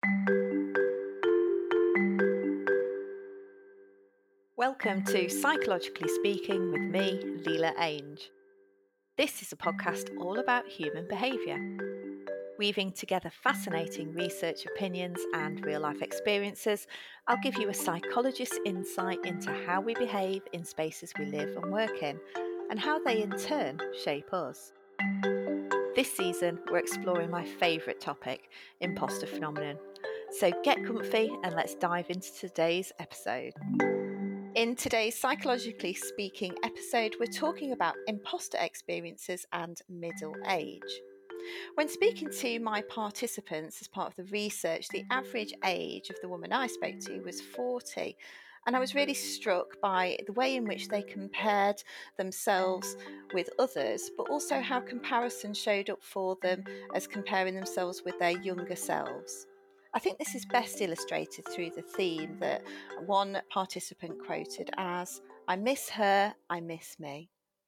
Welcome to Psychologically Speaking with me, Leela Ainge. This is a podcast all about human behaviour. Weaving together fascinating research opinions and real-life experiences, I'll give you a psychologist's insight into how we behave in spaces we live and work in, and how they in turn shape us. This season, we're exploring my favourite topic, imposter phenomenon. So get comfy and let's dive into today's episode. In today's Psychologically Speaking episode, we're talking about imposter experiences and middle age. When speaking to my participants as part of the research, the average age of the woman I spoke to was 40. And I was really struck by the way in which they compared themselves with others, but also how comparison showed up for them as comparing themselves with their younger selves. I think this is best illustrated through the theme that one participant quoted as, "I miss her, I miss me."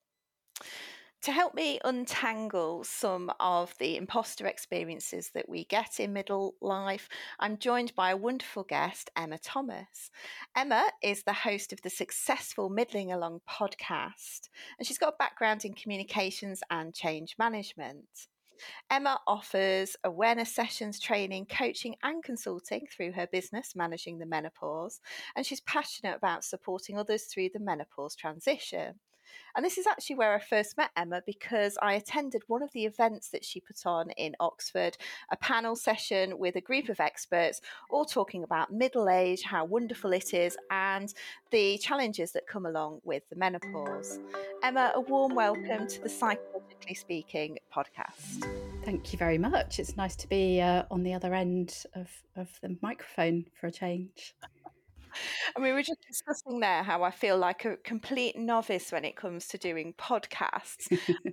To help me untangle some of the imposter experiences that we get in middle life, I'm joined by a wonderful guest, Emma Thomas. Emma is the host of the successful Middling Along podcast, and she's got a background in communications and change management. Emma offers awareness sessions, training, coaching, and consulting through her business, Managing the Menopause, and she's passionate about supporting others through the menopause transition. And this is actually where I first met Emma, because I attended one of the events that she put on in Oxford, a panel session with a group of experts, all talking about middle age, how wonderful it is, and the challenges that come along with the menopause. Emma, a warm welcome to the Psychologically Speaking podcast. Thank you very much. It's nice to be on the other end of the microphone for a change. And we were just discussing there how I feel like a complete novice when it comes to doing podcasts.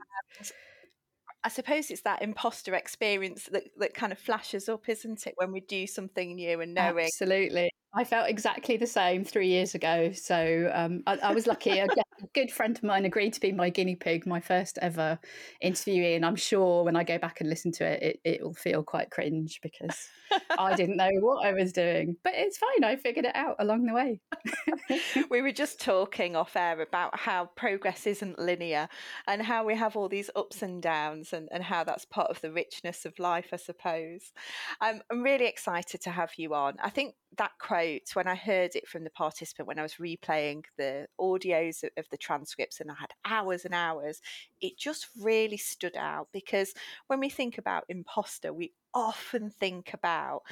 I suppose it's that imposter experience that kind of flashes up, isn't it, when we do something new and knowing. Absolutely. I felt exactly the same 3 years ago. So I was lucky. A good friend of mine agreed to be my guinea pig, my first ever interviewee. And I'm sure when I go back and listen to it, it will feel quite cringe because I didn't know what I was doing. But it's fine. I figured it out along the way. We were just talking off air about how progress isn't linear and how we have all these ups and downs and how that's part of the richness of life, I suppose. I'm really excited to have you on. I think that quote, when I heard it from the participant, when I was replaying the audios of the transcripts and I had hours and hours, it just really stood out, because when we think about imposter, we often think about,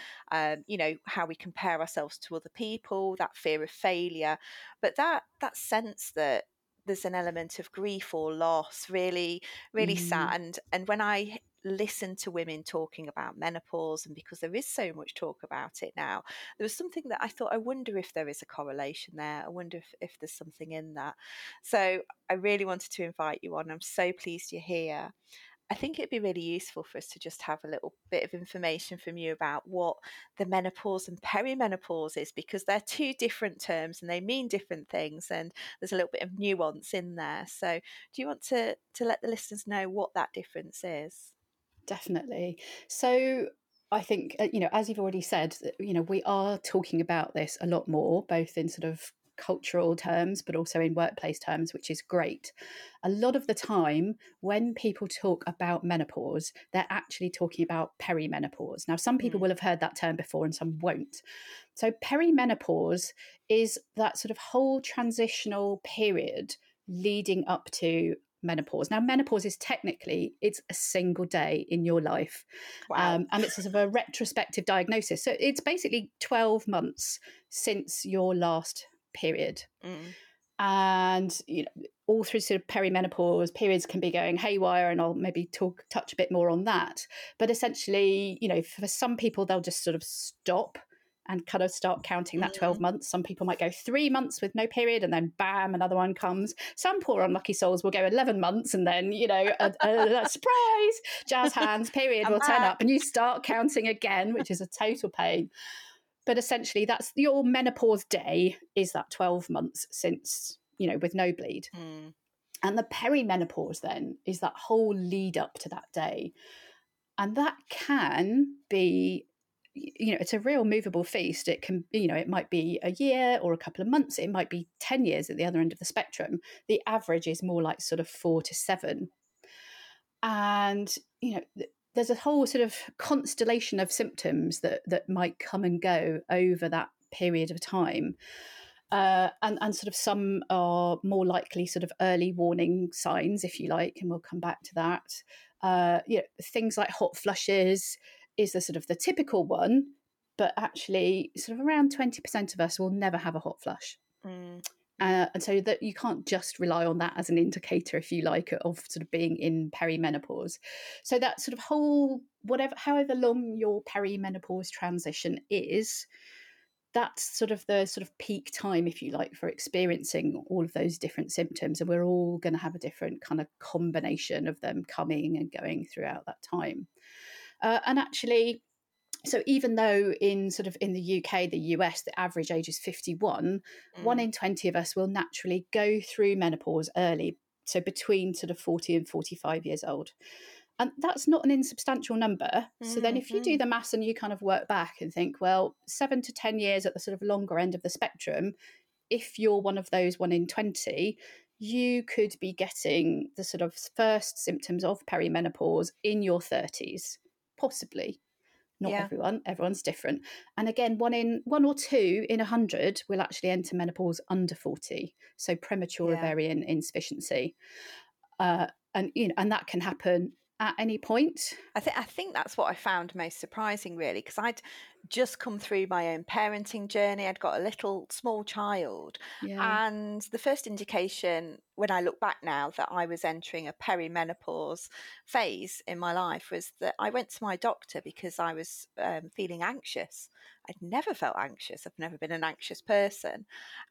how we compare ourselves to other people, that fear of failure, but that sense that there's an element of grief or loss, really, really sad. And when I listen to women talking about menopause, and because there is so much talk about it now, there was something that I thought, I wonder if there is a correlation there. I wonder if there's something in that. So I really wanted to invite you on. I'm so pleased you're here. I think it'd be really useful for us to just have a little bit of information from you about what the menopause and perimenopause is, because they're two different terms and they mean different things, and there's a little bit of nuance in there. So do you want to let the listeners know what that difference is? Definitely. So I think, as you've already said, we are talking about this a lot more, both in sort of cultural terms, but also in workplace terms, which is great. A lot of the time, when people talk about menopause, they're actually talking about perimenopause. Now, some people will have heard that term before and some won't. So perimenopause is that sort of whole transitional period leading up to menopause. Now, menopause is technically, it's a single day in your life. Wow. And it's sort of a retrospective diagnosis. So it's basically 12 months since your last period. And, all through sort of perimenopause, periods can be going haywire, and I'll maybe touch a bit more on that. But essentially, for some people, they'll just sort of stop and kind of start counting that 12 months. Some people might go 3 months with no period, and then bam, another one comes. Some poor unlucky souls will go 11 months, and then, a surprise, jazz hands, period will turn up, and you start counting again, which is a total pain. But essentially, that's your menopause day, is that 12 months since, with no bleed. And the perimenopause then is that whole lead up to that day. And that can be it's a real movable feast. It can, it might be a year or a couple of months. It might be 10 years at the other end of the spectrum. The average is more like sort of 4 to 7. And, there's a whole sort of constellation of symptoms that might come and go over that period of time. And sort of some are more likely sort of early warning signs, if you like, and we'll come back to that. Things like hot flushes is the sort of the typical one, but actually sort of around 20% of us will never have a hot flush. And so that you can't just rely on that as an indicator, if you like, of sort of being in perimenopause. So that sort of whole, however long your perimenopause transition is, that's sort of the sort of peak time, if you like, for experiencing all of those different symptoms. And we're all going to have a different kind of combination of them coming and going throughout that time. And actually, so even though in the UK, the US, the average age is 51, 1 in 20 of us will naturally go through menopause early. So between sort of 40 and 45 years old. And that's not an insubstantial number. So then if you do the maths and you kind of work back and think, well, 7 to 10 years at the sort of longer end of the spectrum, if you're one of those 1 in 20, you could be getting the sort of first symptoms of perimenopause in your 30s, possibly. Not everyone, everyone's different. And again, 1 or 2 in 100 will actually enter menopause under 40. So premature ovarian insufficiency. And that can happen at any point. I think that's what I found most surprising, really, because I'd just come through my own parenting journey. I'd got a little small child. And the first indication, when I look back now, that I was entering a perimenopause phase in my life was that I went to my doctor because I was feeling anxious. I'd never felt anxious. I've never been an anxious person.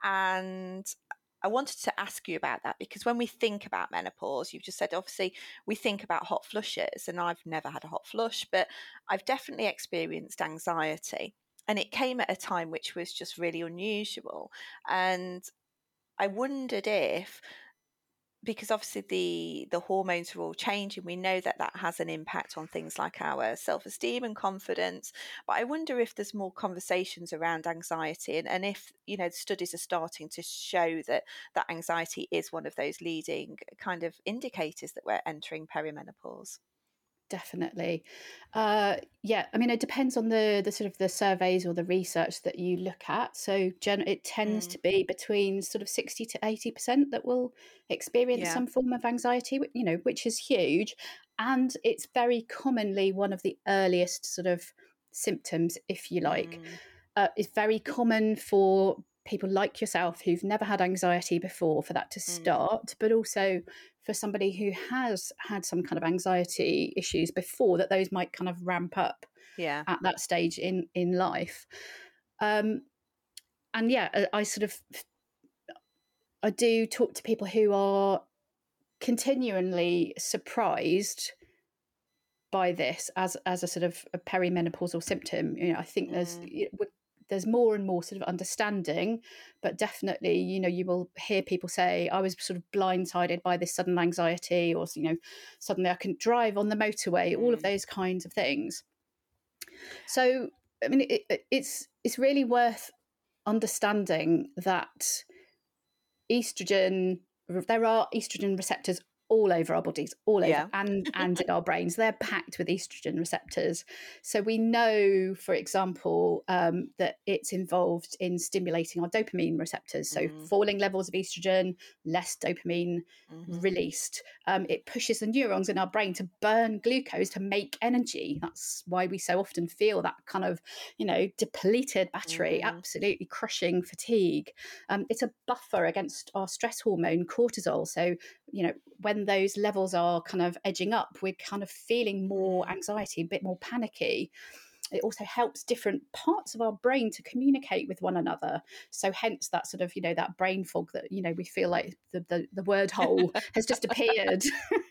And I wanted to ask you about that, because when we think about menopause, you've just said, obviously, we think about hot flushes, and I've never had a hot flush, but I've definitely experienced anxiety. And it came at a time which was just really unusual. And I wondered if, because obviously the hormones are all changing, we know that has an impact on things like our self-esteem and confidence. But I wonder if there's more conversations around anxiety, and if, the studies are starting to show that anxiety is one of those leading kind of indicators that we're entering perimenopause. Definitely. I mean, it depends on the sort of the surveys or the research that you look at. So it tends to be between sort of 60 to 80% that will experience some form of anxiety, which is huge. And it's very commonly one of the earliest sort of symptoms, if you like. It's very common for people like yourself who've never had anxiety before for that to start, but also for somebody who has had some kind of anxiety issues before, that those might kind of ramp up at that stage in life. I do talk to people who are continually surprised by this as a sort of a perimenopausal symptom. I think there's more and more sort of understanding, but definitely, you will hear people say, I was sort of blindsided by this sudden anxiety, or, suddenly I couldn't drive on the motorway, all of those kinds of things. So, I mean, it's really worth understanding that there are estrogen receptors all over our bodies, all over, and in our brains. They're packed with estrogen receptors. So we know, for example, that it's involved in stimulating our dopamine receptors. So falling levels of estrogen, less dopamine released. It pushes the neurons in our brain to burn glucose to make energy. That's why we so often feel that kind of, depleted battery, absolutely crushing fatigue. It's a buffer against our stress hormone, cortisol. So, when those levels are kind of edging up, we're kind of feeling more anxiety, a bit more panicky. It also helps different parts of our brain to communicate with one another. So hence that sort of, that brain fog that, we feel like the word hole has just appeared.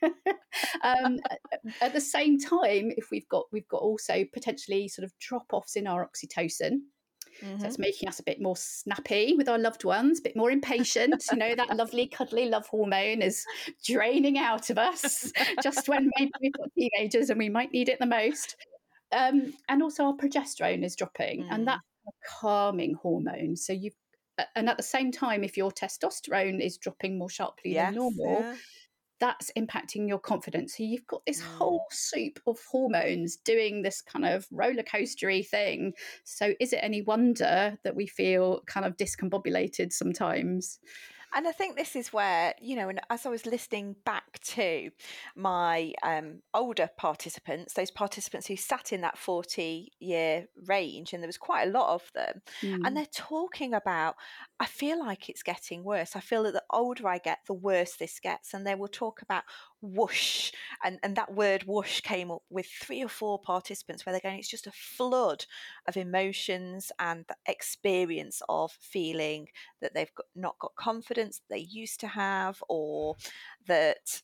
At the same time, if we've got also potentially sort of drop-offs in our oxytocin. So it's making us a bit more snappy with our loved ones, a bit more impatient. That lovely, cuddly love hormone is draining out of us just when maybe we've got teenagers and we might need it the most. And also our progesterone is dropping, and that's a calming hormone. So and at the same time, if your testosterone is dropping more sharply than Yes, normal, yeah. that's impacting your confidence. So you've got this Mm. whole soup of hormones doing this kind of roller coastery thing. So is it any wonder that we feel kind of discombobulated sometimes? And I think this is where, and as I was listening back to my older participants, those participants who sat in that 40-year range, and there was quite a lot of them, and they're talking about, I feel like it's getting worse. I feel that the older I get, the worse this gets. And they will talk about whoosh. And that word whoosh came up with 3 or 4 participants where they're going, it's just a flood of emotions and experience of feeling that they've not got confidence that they used to have, or that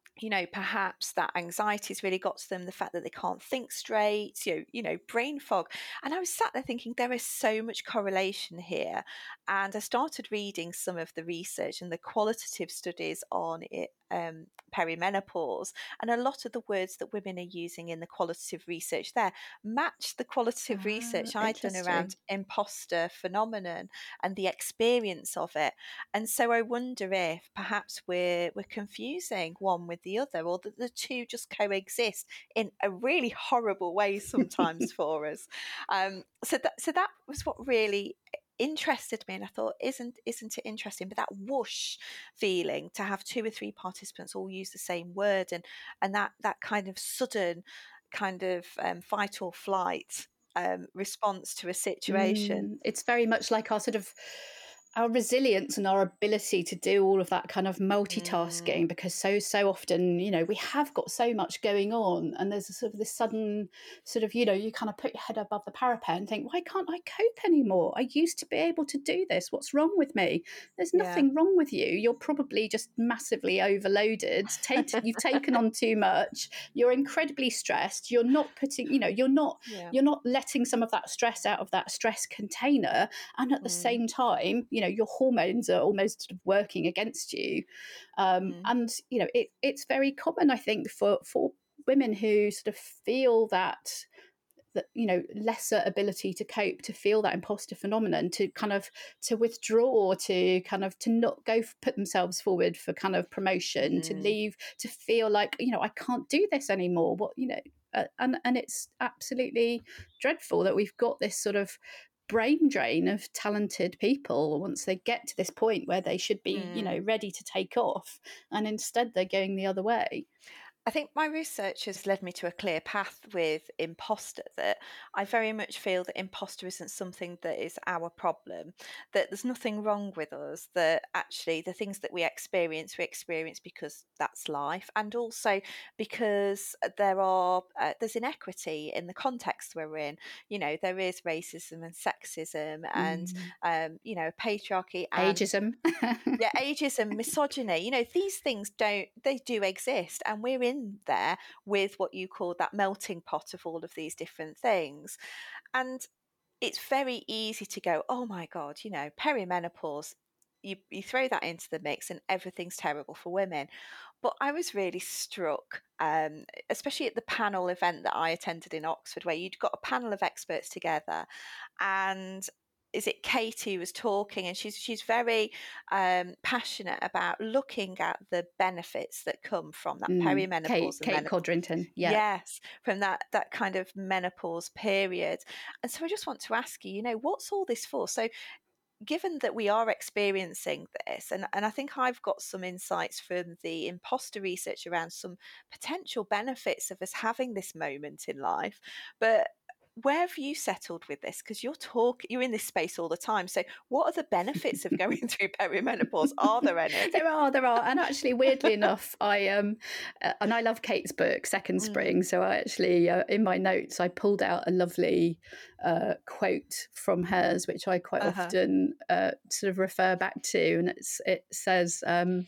perhaps that anxiety's really got to them, the fact that they can't think straight, brain fog. And I was sat there thinking there is so much correlation here. And I started reading some of the research and the qualitative studies on it, perimenopause, and a lot of the words that women are using in the qualitative research there match the qualitative research I'd done around imposter phenomenon and the experience of it. And so I wonder if perhaps we're confusing one with the other, or that the two just coexist in a really horrible way sometimes for us. So that was what really interested me, and I thought, isn't it interesting? But that whoosh feeling, to have 2 or 3 participants all use the same word, and that kind of sudden kind of fight or flight response to a situation. It's very much like our resilience and our ability to do all of that kind of multitasking, because so often, we have got so much going on, and there's this sudden you kind of put your head above the parapet and think, why can't I cope anymore? I used to be able to do this. What's wrong with me? There's nothing wrong with you. You're probably just massively overloaded. You've taken on too much. You're incredibly stressed. You're not putting, you're not letting some of that stress out of that stress container. And at the same time, your hormones are almost sort of working against you. And, it's very common, I think, for women who sort of feel that lesser ability to cope, to feel that imposter phenomenon, to withdraw, to not go put themselves forward for kind of promotion, to leave, to feel like, I can't do this anymore. And it's absolutely dreadful that we've got this sort of brain drain of talented people once they get to this point where they should be, ready to take off, and instead they're going the other way. I think my research has led me to a clear path with imposter, that I very much feel that imposter isn't something that is our problem, that there's nothing wrong with us, that actually the things that we experience because that's life, and also because there's inequity in the context we're in. There is racism and sexism and, patriarchy and ageism. Ageism, misogyny, these things do exist, and we're in there with what you call that melting pot of all of these different things. And it's very easy to go, oh my God, perimenopause, you throw that into the mix and everything's terrible for women. But I was really struck, especially at the panel event that I attended in Oxford, where you'd got a panel of experts together, and is it Katie was talking, and she's very passionate about looking at the benefits that come from that perimenopause. Kate Codrington, yes, from that kind of menopause period. And so I just want to ask you, what's all this for? So given that we are experiencing this, and I think I've got some insights from the imposter research around some potential benefits of us having this moment in life, but where have you settled with this? Because you're in this space all the time. So what are the benefits of going through perimenopause? Are there any? There are. And actually, weirdly enough, and I love Kate's book, Second Spring. So I actually, in my notes, I pulled out a lovely quote from hers, which I quite often sort of refer back to. And it says,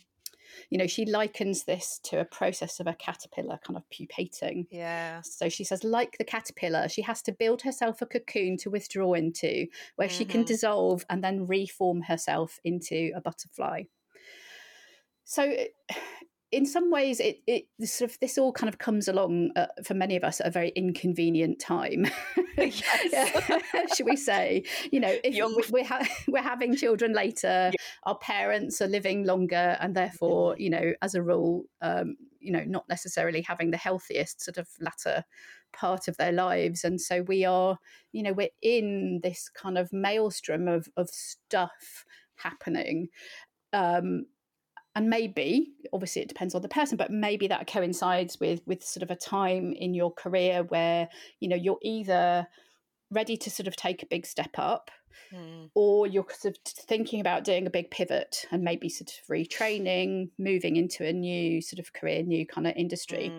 she likens this to a process of a caterpillar kind of pupating. Yeah. So she says, like the caterpillar, she has to build herself a cocoon to withdraw into, where she can dissolve and then reform herself into a butterfly. So in some ways, this all kind of comes along for many of us at a very inconvenient time. Should we say? If we're having children later, our parents are living longer, and therefore, as a rule, not necessarily having the healthiest sort of latter part of their lives, and so we're in this kind of maelstrom of stuff happening. And maybe, obviously it depends on the person, but maybe that coincides with sort of a time in your career where, you're either ready to sort of take a big step up, or you're sort of thinking about doing a big pivot and maybe sort of retraining, moving into a new sort of career, new kind of industry.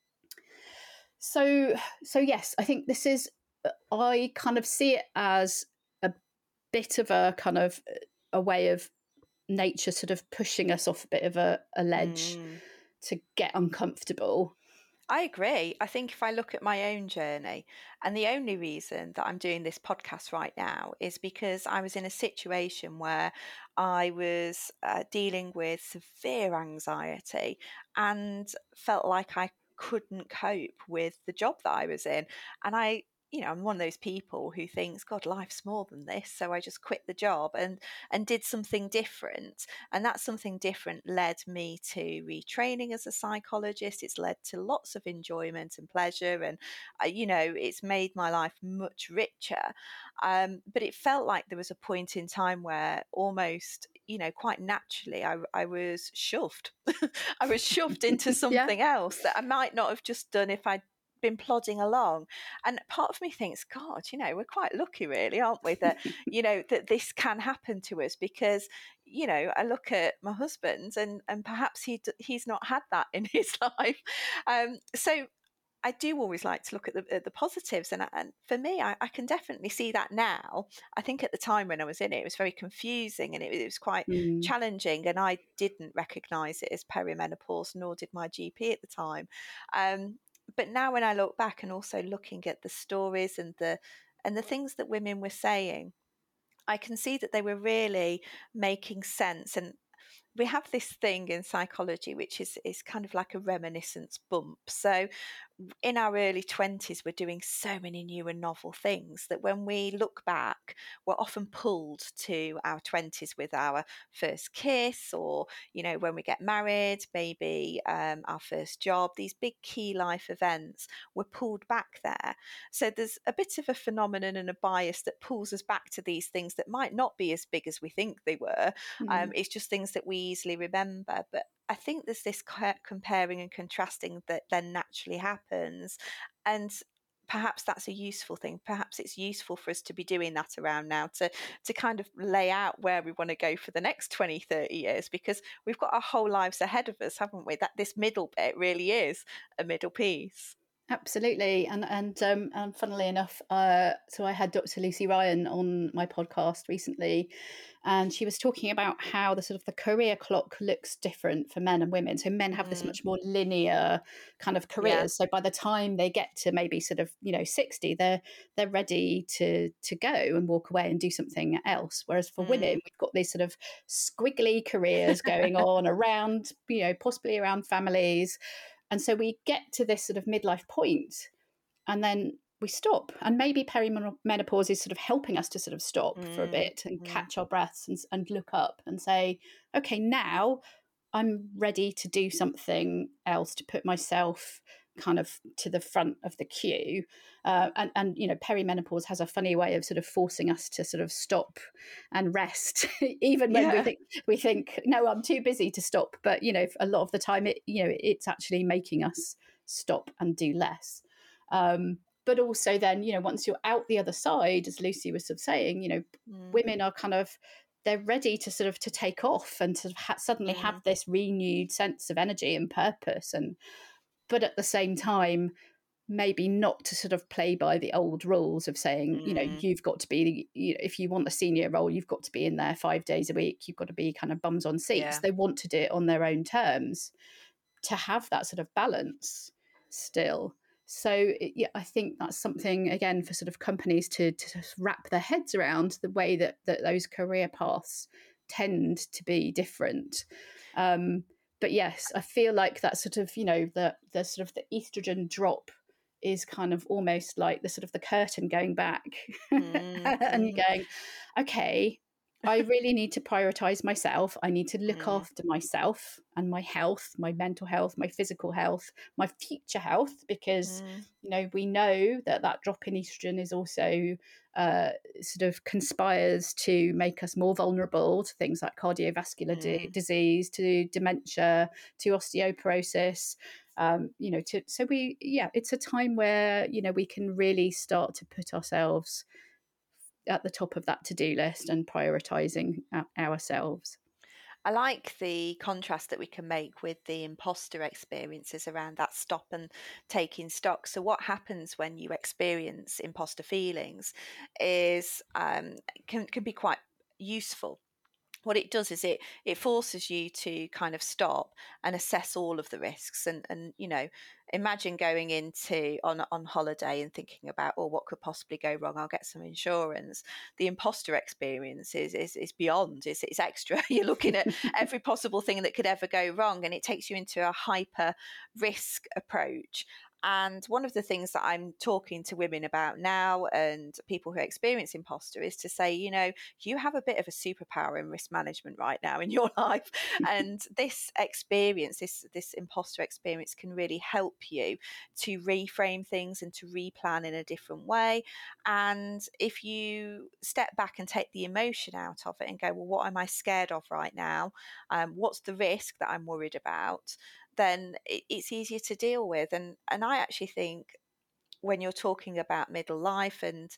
So yes, I think I kind of see it as a bit of a kind of a way of nature sort of pushing us off a bit of a ledge to get uncomfortable. I agree. I think if I look at my own journey, and the only reason that I'm doing this podcast right now is because I was in a situation where I was dealing with severe anxiety and felt like I couldn't cope with the job that I was in. And I'm one of those people who thinks, God, life's more than this. So I just quit the job and did something different. And that something different led me to retraining as a psychologist. It's led to lots of enjoyment and pleasure. And, it's made my life much richer. But it felt like there was a point in time where almost, quite naturally, I was shoved. I was shoved into something else that I might not have just done if I'd been plodding along. And part of me thinks, God, we're quite lucky really, aren't we, that that this can happen to us, because I look at my husband and perhaps he's not had that in his life. So I do always like to look at the positives, and for me, I can definitely see that now. I think at the time when I was in it was very confusing, and it was quite challenging, and I didn't recognise it as perimenopause, nor did my GP at the time. But now when I look back, and also looking at the stories and the things that women were saying, I can see that they were really making sense. And we have this thing in psychology which is kind of like a reminiscence bump. So in our early 20s, we're doing so many new and novel things that when we look back, we're often pulled to our 20s with our first kiss, or, when we get married, maybe our first job, these big key life events, we're pulled back there. So there's a bit of a phenomenon and a bias that pulls us back to these things that might not be as big as we think they were. It's just things that we easily remember. But I think there's this comparing and contrasting that then naturally happens. And perhaps that's a useful thing. Perhaps it's useful for us to be doing that around now, to kind of lay out where we want to go for the next 20, 30 years, because we've got our whole lives ahead of us, haven't we? That this middle bit really is a middle piece. Absolutely. And funnily enough, so I had Dr. Lucy Ryan on my podcast recently, and she was talking about how the sort of the career clock looks different for men and women. So men have this much more linear kind of careers. Yeah. So by the time they get to maybe sort of 60, they're ready to go and walk away and do something else. Whereas for women, we've got these sort of squiggly careers going on around, possibly around families. And so we get to this sort of midlife point, and then we stop. And maybe perimenopause is sort of helping us to sort of stop for a bit and catch our breaths and look up and say, okay, now I'm ready to do something else, to put myself kind of to the front of the queue. And perimenopause has a funny way of sort of forcing us to sort of stop and rest, even when we think, no, I'm too busy to stop. But, a lot of the time it's actually making us stop and do less. But also then, once you're out the other side, as Lucy was sort of saying, women are kind of, they're ready to sort of to take off and to suddenly have this renewed sense of energy and purpose. But at the same time, maybe not to sort of play by the old rules of saying, you've got to be, if you want a senior role, you've got to be in there 5 days a week. You've got to be kind of bums on seats. Yeah. They want to do it on their own terms, to have that sort of balance still. So I think that's something, again, for sort of companies to wrap their heads around, the way that those career paths tend to be different. but yes, I feel like that sort of, the sort of the estrogen drop is kind of almost like the sort of the curtain going back and you're going, okay, I really need to prioritize myself. I need to look after myself and my health, my mental health, my physical health, my future health, because, we know that drop in estrogen is also sort of conspires to make us more vulnerable to things like cardiovascular disease, to dementia, to osteoporosis. It's a time where, we can really start to put ourselves at the top of that to-do list and prioritizing ourselves. I like the contrast that we can make with the imposter experiences around that stop and taking stock. So what happens when you experience imposter feelings is can be quite useful. What it does is it forces you to kind of stop and assess all of the risks and imagine going into on holiday and thinking about, what could possibly go wrong? I'll get some insurance. The imposter experience is beyond. It's extra. You're looking at every possible thing that could ever go wrong, and it takes you into a hyper risk approach. And one of the things that I'm talking to women about now and people who experience imposter is to say, you have a bit of a superpower in risk management right now in your life. And this experience, this imposter experience can really help you to reframe things and to replan in a different way. And if you step back and take the emotion out of it and go, well, what am I scared of right now? What's the risk that I'm worried about? Then it's easier to deal with. And I actually think when you're talking about middle life and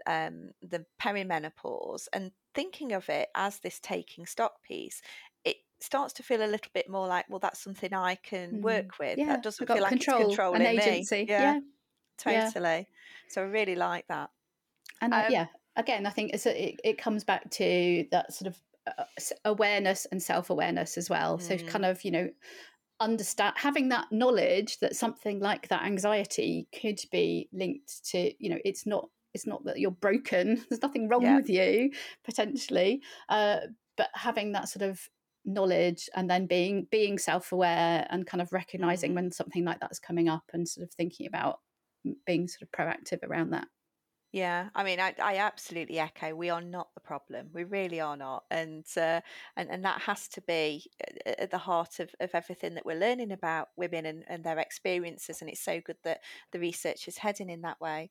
the perimenopause and thinking of it as this taking stock piece, it starts to feel a little bit more like, well, that's something I can work with. Yeah, that doesn't feel like it's controlling and agency. me. Yeah, totally. Yeah. So I really like that. And again, I think it comes back to that sort of awareness and self-awareness as well. So kind of, understand, having that knowledge that something like that anxiety could be linked to, it's not that you're broken, there's nothing wrong with you potentially, but having that sort of knowledge and then being self-aware and kind of recognizing when something like that's coming up and sort of thinking about being sort of proactive around that. Yeah, I mean, I absolutely echo. We are not the problem. We really are not, and that has to be at the heart of everything that we're learning about women and their experiences. And it's so good that the research is heading in that way.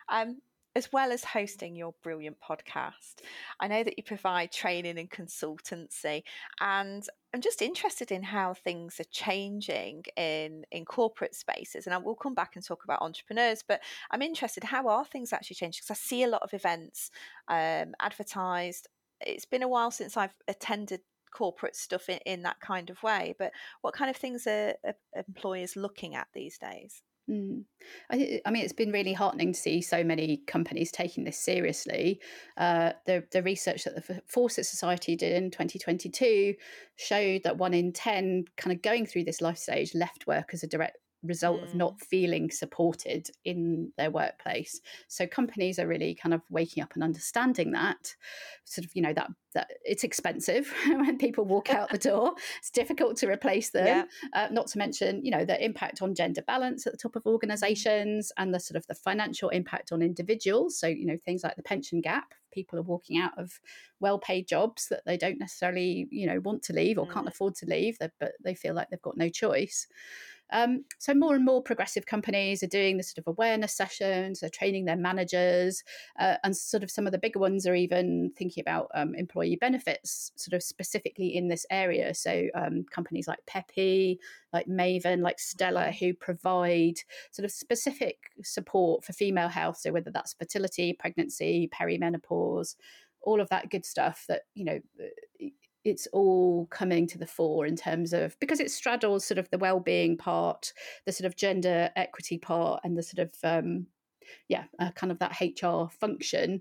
As well as hosting your brilliant podcast, I know that you provide training and consultancy, and I'm just interested in how things are changing in corporate spaces. And I will come back and talk about entrepreneurs, but I'm interested, how are things actually changing? Because I see a lot of events advertised. It's been a while since I've attended corporate stuff in that kind of way, but what kind of things are employers looking at these days? I mean, it's been really heartening to see so many companies taking this seriously. The research that the Fawcett Society did in 2022 showed that 1 in 10 kind of going through this life stage left work as a direct result of not feeling supported in their workplace. So companies are really kind of waking up and understanding that sort of, that it's expensive when people walk out the door. It's difficult to replace them. Not to mention, the impact on gender balance at the top of organizations and the sort of the financial impact on individuals. So, things like the pension gap. People are walking out of well-paid jobs that they don't necessarily, want to leave or can't afford to leave, but they feel like they've got no choice. So more and more progressive companies are doing this sort of awareness sessions, they're training their managers, and sort of some of the bigger ones are even thinking about employee benefits sort of specifically in this area. So companies like Peppy, like Maven, like Stella, who provide sort of specific support for female health. So whether that's fertility, pregnancy, perimenopause, all of that good stuff that, it's all coming to the fore in terms of, because it straddles sort of the well-being part, the sort of gender equity part, and the sort of kind of that HR function.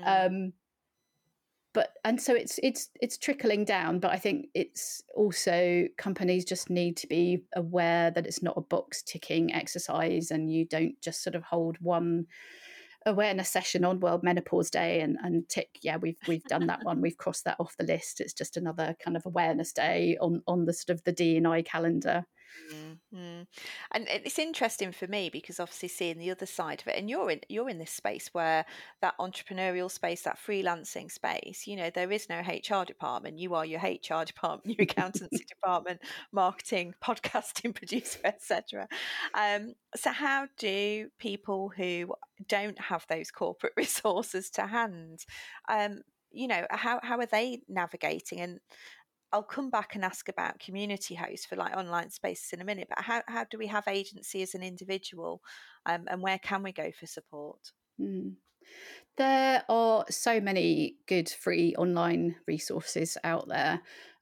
And so it's trickling down, but I think it's also, companies just need to be aware that it's not a box ticking exercise, and you don't just sort of hold one awareness session on World Menopause Day, and tick, yeah, we've done that one. We've crossed that off the list. It's just another kind of awareness day on the sort of the D&I calendar. Mm-hmm. And it's interesting for me because obviously seeing the other side of it, and you're in this space where that entrepreneurial space, that freelancing space, there is no HR department. You are your HR department, your accountancy department, marketing, podcasting producer, etc. So how do people who don't have those corporate resources to hand, how are they navigating? And I'll come back and ask about community hosts for like online spaces in a minute, but how do we have agency as an individual, and where can we go for support? There are so many good free online resources out there.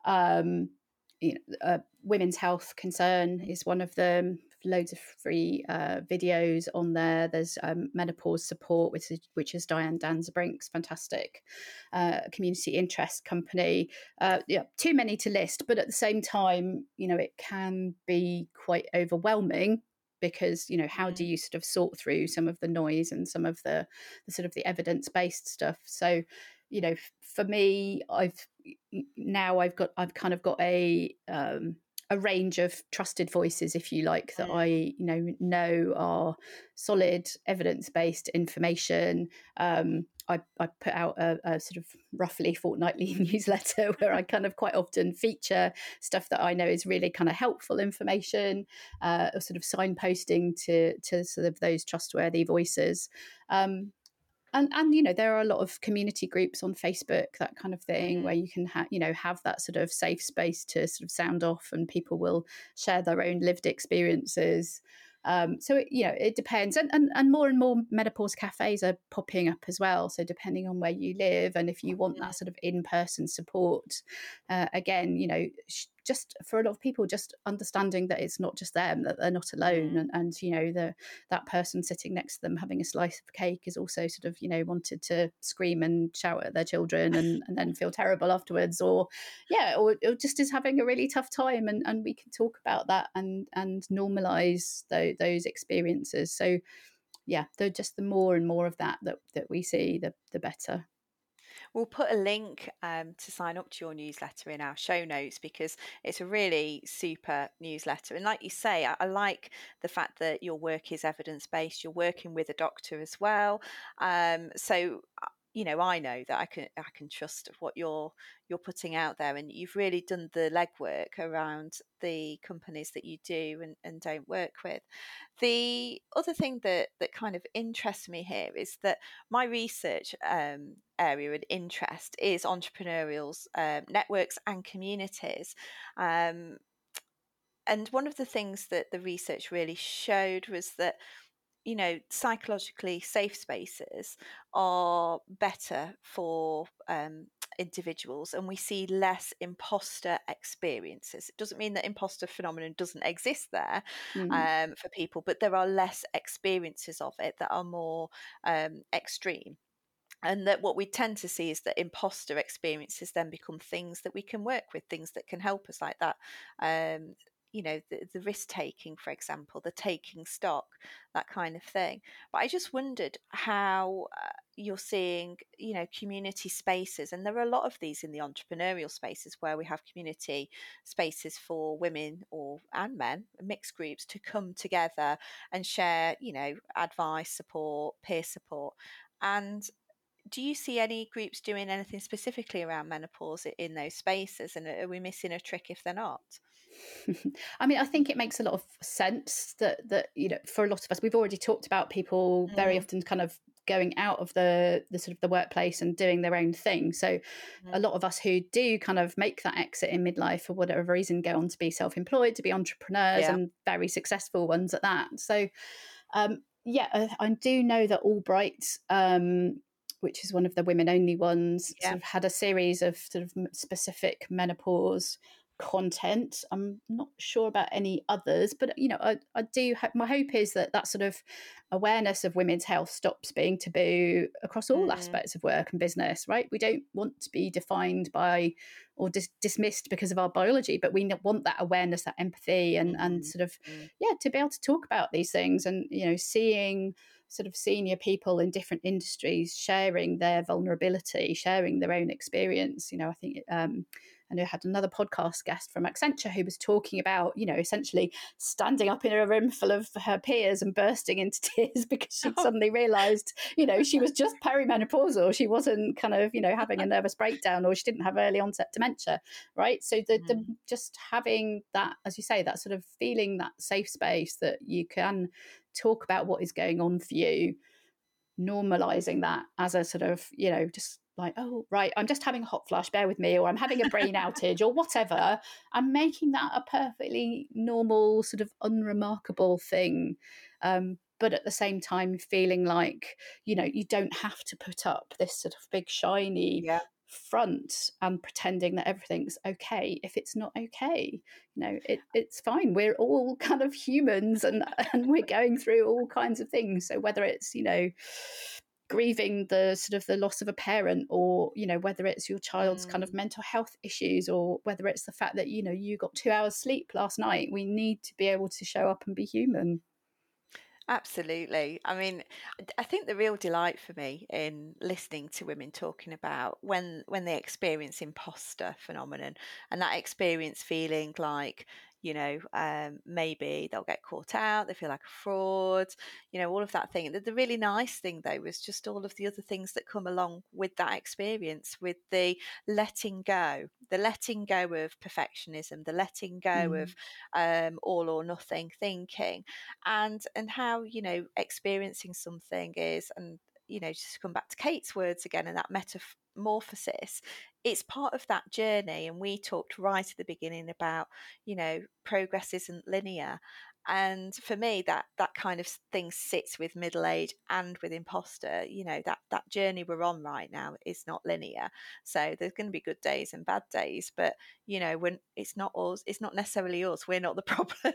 Women's Health Concern is one of them. Loads of free videos on there. There's Menopause Support, which is Diane Danzebrink's fantastic community interest company. Too many to list, but at the same time, it can be quite overwhelming because how do you sort of sort through some of the noise and some of the sort of the evidence-based stuff. So for me, I've kind of got a range of trusted voices, if you like, that I know are solid evidence-based information. I put out a sort of roughly fortnightly newsletter where I kind of quite often feature stuff that I know is really kind of helpful information, or sort of signposting to sort of those trustworthy voices. And there are a lot of community groups on Facebook, that kind of thing, where you can have that sort of safe space to sort of sound off, and people will share their own lived experiences. So it depends, and more menopause cafes are popping up as well. So depending on where you live, and if you want that sort of in-person support, again, just for a lot of people, just understanding that it's not just them, that they're not alone, and that person sitting next to them having a slice of cake is also sort of wanted to scream and shout at their children and then feel terrible afterwards, or just is having a really tough time, and we can talk about that and normalize those experiences. So just the more and more of that we see, the better. We'll put a link to sign up to your newsletter in our show notes, because it's a really super newsletter. And like you say, I like the fact that your work is evidence-based. You're working with a doctor as well. So I know that I can trust what you're putting out there, and you've really done the legwork around the companies that you do and don't work with. The other thing that kind of interests me here is that my research area and interest is entrepreneurials, networks and communities. And one of the things that the research really showed was that psychologically safe spaces are better for individuals, and we see less imposter experiences. It doesn't mean that imposter phenomenon doesn't exist there for people, but there are less experiences of it that are more extreme. And that what we tend to see is that imposter experiences then become things that we can work with, things that can help us, like that the risk taking, for example, the taking stock, that kind of thing. But I just wondered how you're seeing, community spaces, and there are a lot of these in the entrepreneurial spaces where we have community spaces for women and men, mixed groups, to come together and share, advice, support, peer support. And do you see any groups doing anything specifically around menopause in those spaces? And are we missing a trick if they're not? I mean, I think it makes a lot of sense that for a lot of us, we've already talked about people very often kind of going out of the sort of the workplace and doing their own thing. So a lot of us who do kind of make that exit in midlife for whatever reason go on to be self-employed, to be entrepreneurs, and very successful ones at that. So I do know that Albright, which is one of the women-only ones, sort of had a series of sort of specific menopause content. I'm not sure about any others, but I do. My hope is that sort of awareness of women's health stops being taboo across all aspects of work and business. Right? We don't want to be defined by or dismissed because of our biology, but we want that awareness, that empathy, and sort of to be able to talk about these things, and seeing sort of senior people in different industries sharing their vulnerability, sharing their own experience. I think I know I had another podcast guest from Accenture who was talking about, essentially standing up in a room full of her peers and bursting into tears because she'd suddenly realised, she was just perimenopausal. She wasn't kind of, having a nervous breakdown, or she didn't have early onset dementia, right? So the just having that, as you say, that sort of feeling, that safe space that you can talk about what is going on for you, normalising that as a sort of, just like, oh, right, I'm just having a hot flash, bear with me, or I'm having a brain outage or whatever, and making that a perfectly normal, sort of unremarkable thing. But at the same time, feeling like, you don't have to put up this sort of big, shiny front and pretending that everything's okay if it's not okay. It's fine. We're all kind of humans, and we're going through all kinds of things. So whether it's, grieving the sort of the loss of a parent, or whether it's your child's kind of mental health issues, or whether it's the fact that you got 2 hours sleep last night, we need to be able to show up and be human. Absolutely. I mean, I think the real delight for me in listening to women talking about when they experience imposter phenomenon, and that experience feeling like, maybe they'll get caught out, they feel like a fraud, all of that thing. The really nice thing, though, was just all of the other things that come along with that experience, with the letting go of perfectionism, the letting go of all or nothing thinking, and how experiencing something is, and just to come back to Kate's words again, and that metamorphosis, it's part of that journey. And we talked right at the beginning about progress isn't linear, and for me that kind of thing sits with middle age and with imposter. That journey we're on right now is not linear, so there's going to be good days and bad days, but when it's not us, it's not necessarily us, we're not the problem.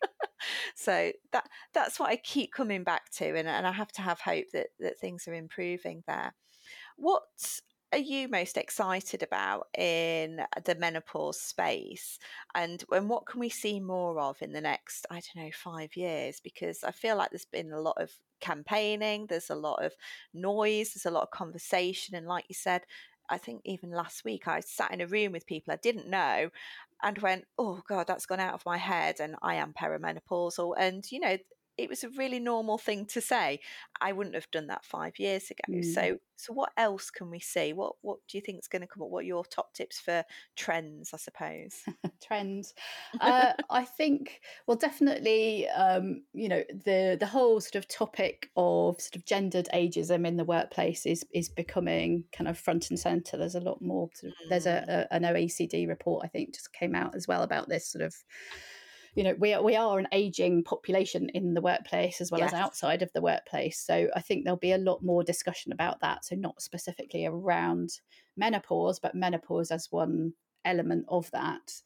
So that's what I keep coming back to, and I have to have hope that things are improving there. What are you most excited about in the menopause space, and what can we see more of in the next, I don't know, 5 years? Because I feel like there's been a lot of campaigning, there's a lot of noise, there's a lot of conversation, and like you said, I think even last week I sat in a room with people I didn't know and went, oh God, that's gone out of my head, and I am perimenopausal. And, it was a really normal thing to say. I wouldn't have done that 5 years ago. So what else can we see? What do you think is going to come up? What are your top tips for trends, I suppose? Trends. I think, well, definitely, the whole sort of topic of sort of gendered ageism in the workplace is becoming kind of front and centre. There's a lot more. There's an OECD report, I think, just came out as well about this sort of. We are an aging population in the workplace as well as outside of the workplace. So I think there'll be a lot more discussion about that. So not specifically around menopause, but menopause as one element of that.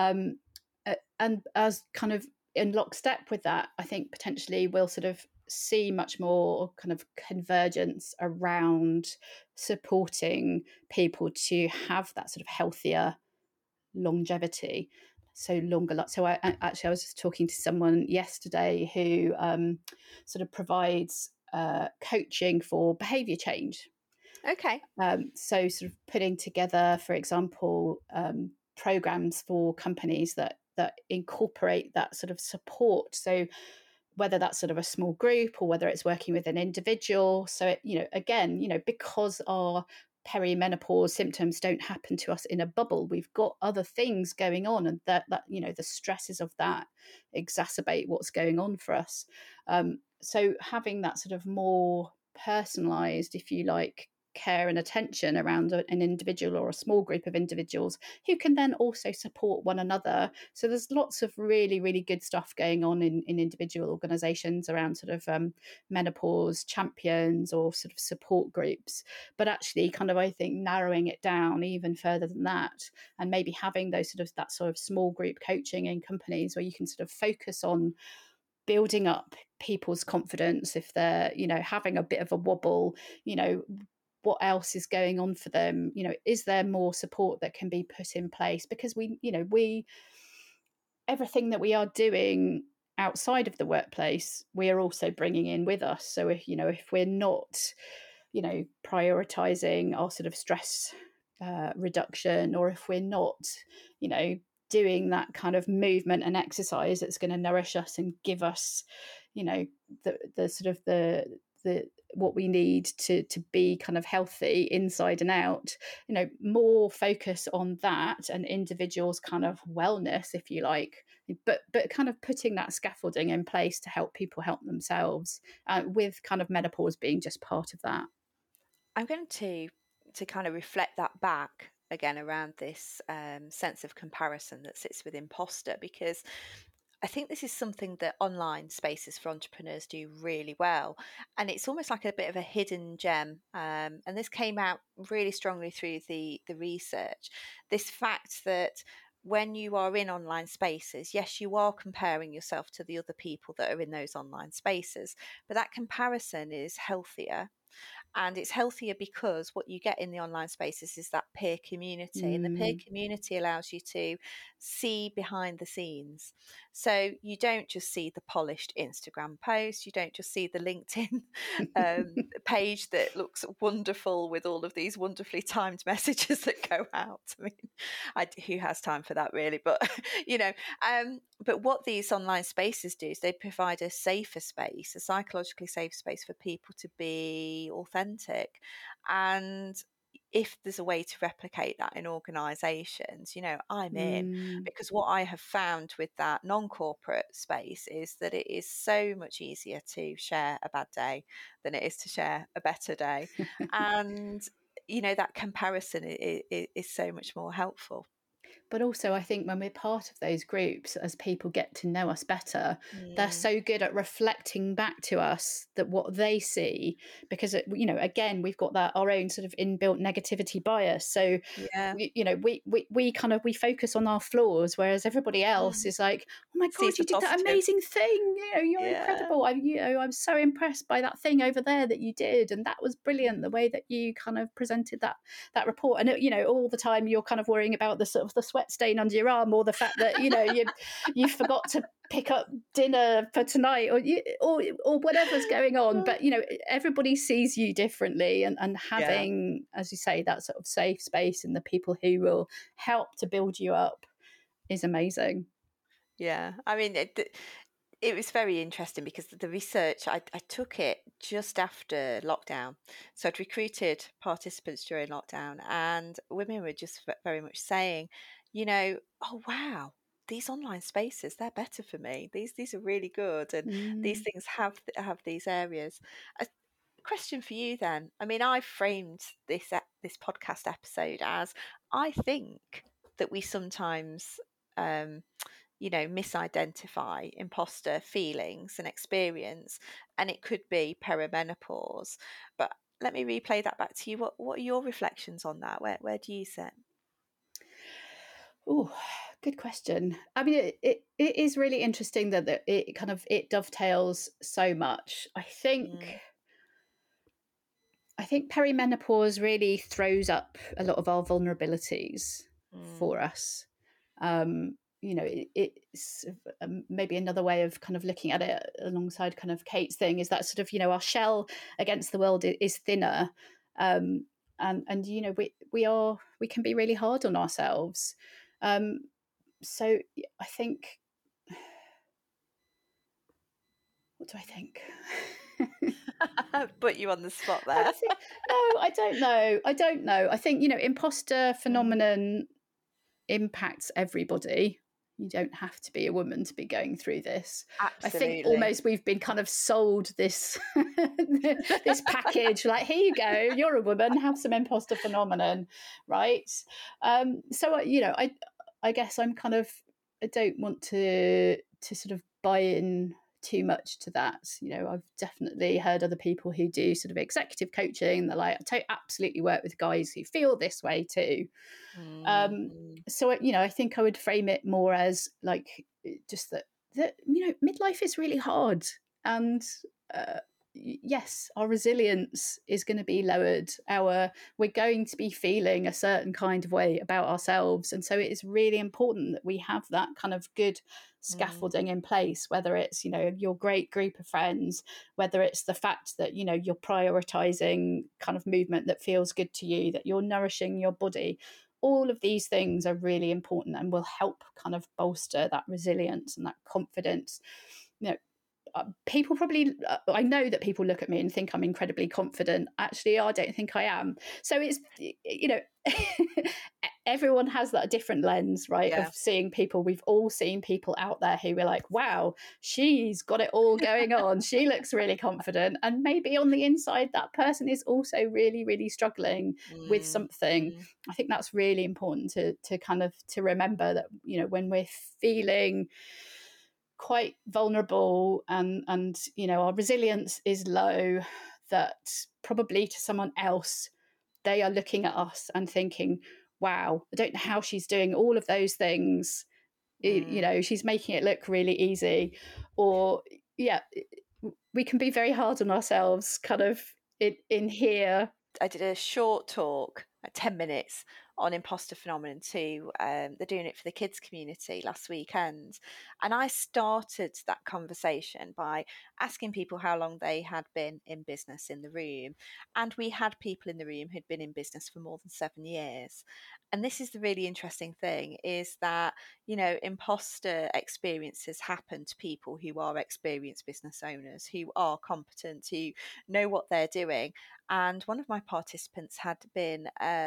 And as kind of in lockstep with that, I think potentially we'll sort of see much more kind of convergence around supporting people to have that sort of healthier longevity. So longer. So I was just talking to someone yesterday who sort of provides coaching for behaviour change. Okay. So sort of putting together, for example, programs for companies that incorporate that sort of support. So whether that's sort of a small group or whether it's working with an individual. So because our perimenopause symptoms don't happen to us in a bubble, we've got other things going on, and that the stresses of that exacerbate what's going on for us. So having that sort of more personalized, if you like, care and attention around an individual or a small group of individuals who can then also support one another. So there's lots of really, really good stuff going on in individual organizations around sort of menopause champions or sort of support groups, but actually kind of, I think, narrowing it down even further than that, and maybe having that sort of small group coaching in companies where you can sort of focus on building up people's confidence if they're having a bit of a wobble. What else is going on for them? Is there more support that can be put in place? Because we everything that we are doing outside of the workplace, we are also bringing in with us. So if we're not, prioritizing our sort of stress reduction, or if we're not, doing that kind of movement and exercise that's going to nourish us and give us, the sort of the what we need to be kind of healthy inside and out, more focus on that and individuals' kind of wellness, if you like, but kind of putting that scaffolding in place to help people help themselves, with kind of menopause being just part of that. I'm going to kind of reflect that back again around this sense of comparison that sits with imposter, because I think this is something that online spaces for entrepreneurs do really well. And it's almost like a bit of a hidden gem. And this came out really strongly through the research. This fact that when you are in online spaces, yes, you are comparing yourself to the other people that are in those online spaces, but that comparison is healthier. And it's healthier because what you get in the online spaces is that peer community, and the peer community allows you to see behind the scenes. So you don't just see the polished Instagram post, you don't just see the LinkedIn page that looks wonderful with all of these wonderfully timed messages that go out. I mean, who has time for that really? But but what these online spaces do is they provide a safer space, a psychologically safe space for people to be authentic. And if there's a way to replicate that in organisations, I'm in, because what I have found with that non-corporate space is that it is so much easier to share a bad day than it is to share a better day. And, that comparison is so much more helpful. But also, I think when we're part of those groups, as people get to know us better, they're so good at reflecting back to us that what they see, because, again, we've got that our own sort of inbuilt negativity bias. So, we focus on our flaws, whereas everybody else is like, oh my God, you did that amazing thing. You're incredible. I'm so impressed by that thing over there that you did. And that was brilliant, the way that you kind of presented that report. And, all the time you're kind of worrying about the sort of the sweat stain under your arm, or the fact that you forgot to pick up dinner for tonight, or whatever's going on. But everybody sees you differently, and having, as you say, that sort of safe space and the people who will help to build you up is amazing. Yeah, I mean, it was very interesting because the research, I took it just after lockdown. So I'd recruited participants during lockdown, and women were just very much saying, oh, wow, these online spaces, they're better for me. These are really good. And these things have these areas. A question for you then. I mean, I framed this podcast episode as, I think that we sometimes misidentify imposter feelings and experience, and it could be perimenopause. But let me replay that back to you. What are your reflections on that? Where do you sit? Oh, good question. I mean, it is really interesting that it dovetails so much. I think perimenopause really throws up a lot of our vulnerabilities for us. It's maybe another way of kind of looking at it alongside kind of Kate's thing is that sort of, our shell against the world is thinner. And we can be really hard on ourselves. So I think, what do I think? Put you on the spot there. I don't know. I think, imposter phenomenon impacts everybody. You don't have to be a woman to be going through this. Absolutely. I think almost we've been kind of sold this this package, like, here you go, you're a woman, have some imposter phenomenon, right? So I guess I'm kind of, I don't want to sort of buy in too much to that. I've definitely heard other people who do sort of executive coaching. They're like, I absolutely work with guys who feel this way too. So I think I would frame it more as like just that midlife is really hard, and yes, our resilience is going to be lowered. We're going to be feeling a certain kind of way about ourselves. And so it is really important that we have that kind of good scaffolding in place, whether it's, your great group of friends, whether it's the fact that, you're prioritizing kind of movement that feels good to you, that you're nourishing your body. All of these things are really important and will help kind of bolster that resilience and that confidence. People probably, I know that people look at me and think I'm incredibly confident. Actually, I don't think I am. So it's, everyone has that different lens, right? Of seeing people. We've all seen people out there who were like, wow, she's got it all going on. She looks really confident. And maybe on the inside, that person is also really, really struggling with something. I think that's really important to kind of to remember that, when we're feeling quite vulnerable and our resilience is low, that probably to someone else they are looking at us and thinking, wow, I don't know how she's doing all of those things. She's making it look really easy. Or we can be very hard on ourselves kind of in here. I did a short talk, 10 minutes, on imposter phenomenon too. They're doing it for the kids community last weekend. And I started that conversation by asking people how long they had been in business in the room. And we had people in the room who'd been in business for more than 7 years. And this is the really interesting thing, is that, imposter experiences happen to people who are experienced business owners, who are competent, who know what they're doing. And one of my participants had been,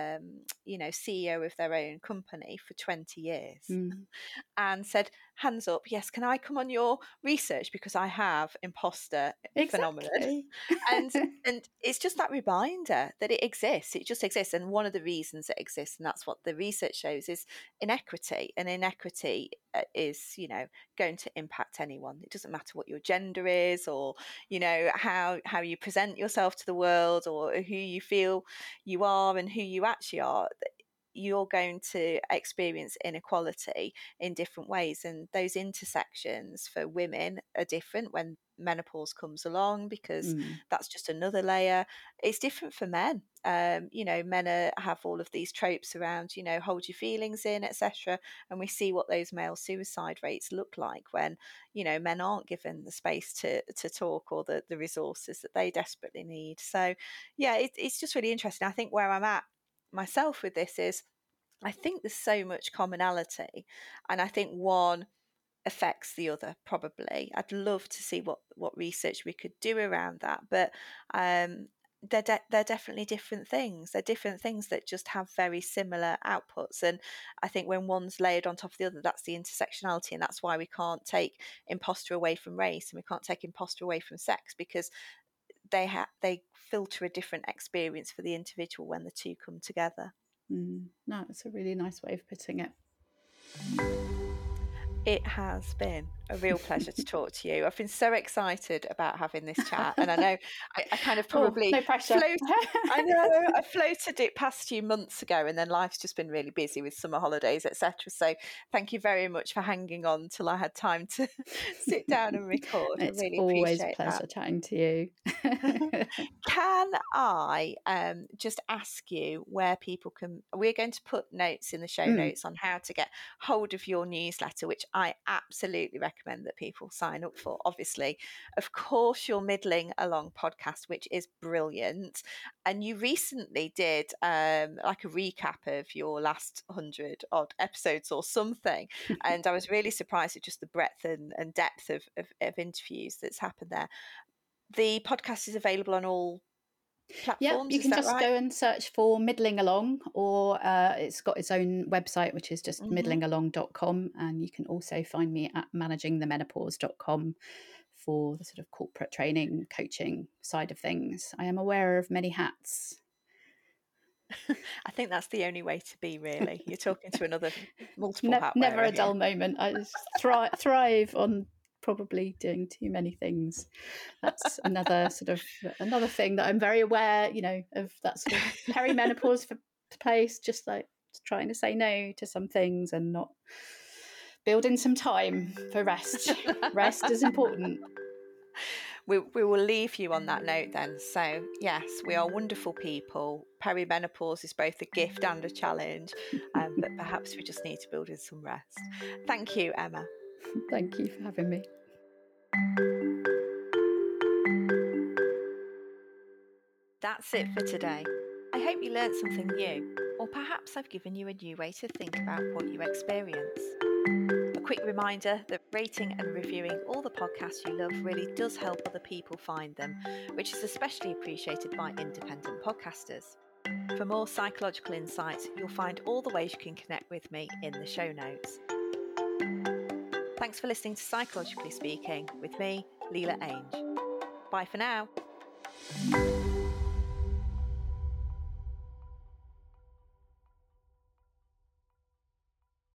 CEO of their own company for 20 years and said, hands up, yes, can I come on your research because I have imposter phenomenon? And it's just that reminder that it exists. It just exists. And one of the reasons it exists, and that's what the research shows, is inequity. And inequity is, going to impact anyone. It doesn't matter what your gender is, or, how you present yourself to the world, or who you feel you are and who you actually are. You're going to experience inequality in different ways. And those intersections for women are different when menopause comes along, because that's just another layer. It's different for men. Men have all of these tropes around, hold your feelings in, etc. And we see what those male suicide rates look like when, men aren't given the space to talk, or the resources that they desperately need. So, it's just really interesting. I think where I'm at myself with this is, I think there's so much commonality, and I think one affects the other probably. I'd love to see what research we could do around that, but they're definitely different things. They're different things that just have very similar outputs. And I think when one's layered on top of the other, that's the intersectionality, and that's why we can't take imposter away from race, and we can't take imposter away from sex, because they filter a different experience for the individual when the two come together. No, it's a really nice way of putting it. It has been a real pleasure to talk to you. I've been so excited about having this chat, and I know I kind of probably no pressure. I floated it past you months ago, and then life's just been really busy with summer holidays, etc. So thank you very much for hanging on till I had time to sit down and record. It's I really always appreciate a pleasure that. chatting to you. Can I just ask you where people can? We're going to put notes in the show notes on how to get hold of your newsletter, which I absolutely recommend that people sign up for. Obviously, of course, your Middling Along podcast, which is brilliant, and you recently did like a recap of your last 100 odd episodes or something, and I was really surprised at just the breadth and depth of interviews that's happened there. The podcast is available on all platforms. You can just go and search for Middling Along, or it's got its own website, which is just middlingalong.com. And you can also find me at managingthemenopause.com for the sort of corporate training, coaching side of things. I am aware of many hats. I think that's the only way to be, really. You're talking to another multiple hat never wearer a dull moment. I just thrive on probably doing too many things. That's another thing that I'm very aware, of that sort of perimenopause place, just like trying to say no to some things and not building some time for rest. Rest is important. We will leave you on that note then. So, yes, we are wonderful people. Perimenopause is both a gift and a challenge, but perhaps we just need to build in some rest. Thank you, Emma. Thank you for having me. That's it for today. I hope you learned something new, or perhaps I've given you a new way to think about what you experience. A quick reminder that rating and reviewing all the podcasts you love really does help other people find them, which is especially appreciated by independent podcasters. For more psychological insights, you'll find all the ways you can connect with me in the show notes. Thanks for listening to Psychologically Speaking with me, Leela Ainge. Bye for now.